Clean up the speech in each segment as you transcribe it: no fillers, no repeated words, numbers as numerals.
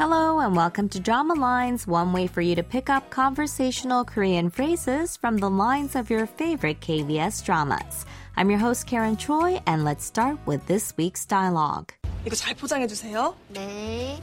Hello and welcome to Drama Lines, one way for you to pick up conversational Korean phrases from the lines of your favorite KBS dramas. I'm your host Karen Choi, and let's start with this week's dialogue. 이거 잘 포장해주세요. 네.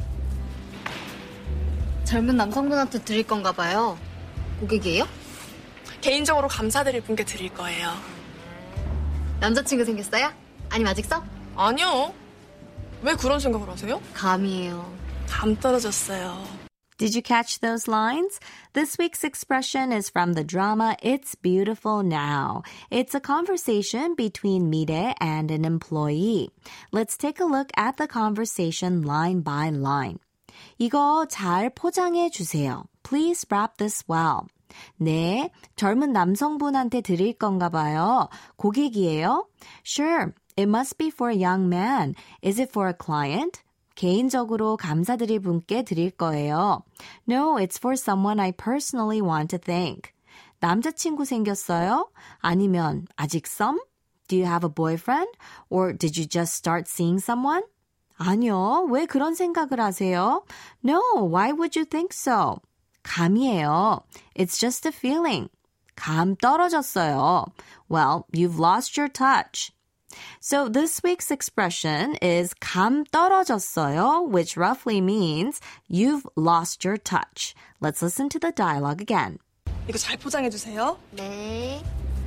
젊은 남성분한테 드릴 건가 봐요. 고객이에요? 개인적으로 감사드릴 분께 드릴 거예요. 남자친구 생겼어요? 아니면 아직 써? 아니요. 왜 그런 생각을 하세요? 감이에요. 감 떨어졌어요. Did you catch those lines? This week's expression is from the drama It's Beautiful Now. It's a conversation between Mire and an employee. Let's take a look at the conversation line by line. 이거 잘 포장해 주세요. Please wrap this well. 네, 젊은 남성분한테 드릴 건가 봐요. 고객이에요? Sure, it must be for a young man. Is it for a client? 개인적으로 감사드릴 분께 드릴 거예요. No, it's for someone I personally want to thank. 남자친구 생겼어요? 아니면 아직 some? Do you have a boyfriend? Or did you just start seeing someone? 아니요, 왜 그런 생각을 하세요? No, why would you think so? 감이에요. It's just a feeling. 감 떨어졌어요. Well, you've lost your touch. So this week's expression is 감 떨어졌어요, which roughly means you've lost your touch. Let's listen to the dialogue again. 이거 잘 포장해주세요. 네.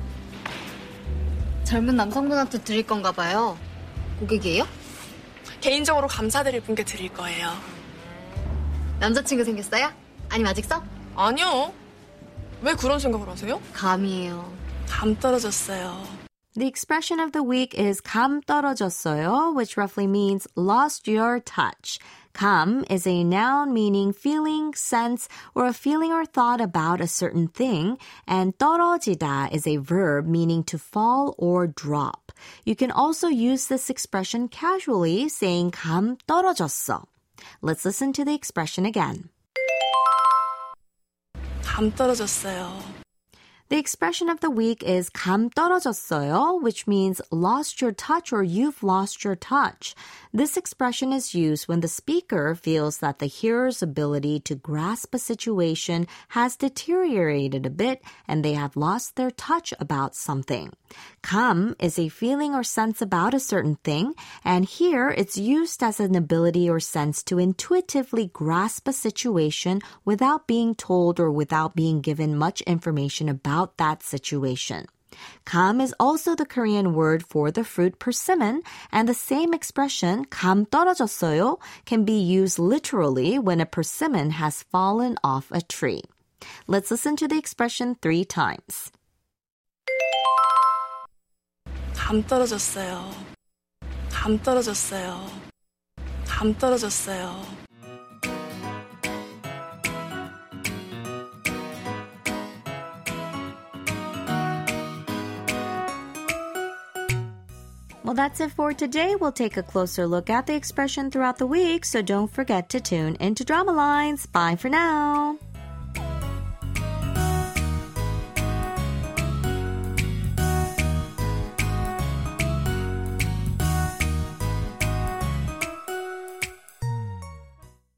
젊은 남성분한테 드릴 건가 봐요. 고객이에요? 개인적으로 감사드릴 분께 드릴 거예요. 남자친구 생겼어요? 아니면 아직 써? 아니요. 왜 그런 생각을 하세요? 감이에요. 감 떨어졌어요. The expression of the week is 감 떨어졌어요, which roughly means lost your touch. 감 is a noun meaning feeling, sense, or a feeling or thought about a certain thing, and 떨어지다 is a verb meaning to fall or drop. You can also use this expression casually, saying 감 떨어졌어. Let's listen to the expression again. 감 떨어졌어요. The expression of the week is 감 떨어졌어요, which means lost your touch or you've lost your touch. This expression is used when the speaker feels that the hearer's ability to grasp a situation has deteriorated a bit and they have lost their touch about something. 감 is a feeling or sense about a certain thing, and here it's used as an ability or sense to intuitively grasp a situation without being told or without being given much information about that situation. 감 is also the Korean word for the fruit persimmon, and the same expression, 감 떨어졌어요, can be used literally when a persimmon has fallen off a tree. Let's listen to the expression 3 times. 감 떨어졌어요. 감 떨어졌어요. 감 떨어졌어요. Well, that's it for today. We'll take a closer look at the expression throughout the week, so don't forget to tune into Drama Lines. Bye for now.